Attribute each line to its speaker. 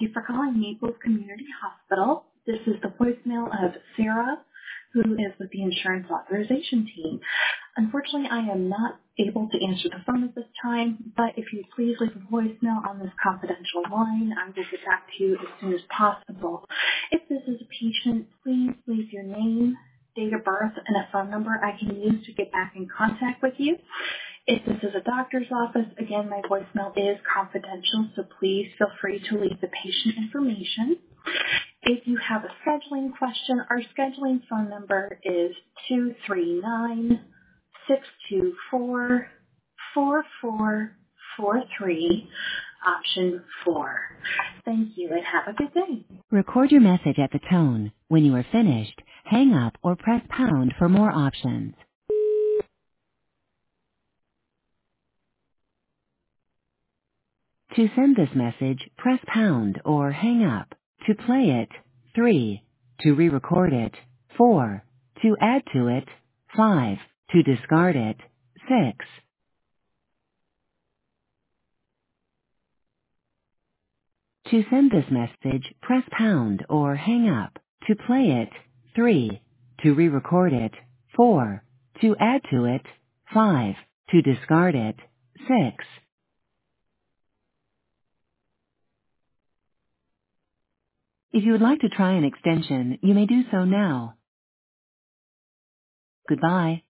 Speaker 1: you for calling Naples Community Hospital. This is the voicemail of Sarah, who is with the insurance authorization team. Unfortunately, I am not able to answer the phone at this time, but if you please leave a voicemail on this confidential line, I will get back to you as soon as possible. If this is a patient, please leave your name, date of birth, and a phone number I can use to get back in contact with you. If this is a doctor's office, again, my voicemail is confidential, so please feel free to leave the patient information. If you have a scheduling question, our scheduling phone number is 239-624-4443, option 4. Thank you and have a good day.
Speaker 2: Record your message at the tone. When you are finished, hang up or press pound for more options. To send this message, press pound or hang up. To play it, 3. To re-record it, 4. To add to it, 5. To discard it, 6. To send this message, press pound or hang up. To play it, 3. To re-record it, 4. To add to it, 5. To discard it, 6. If you would like to try an extension, you may do so now. Goodbye.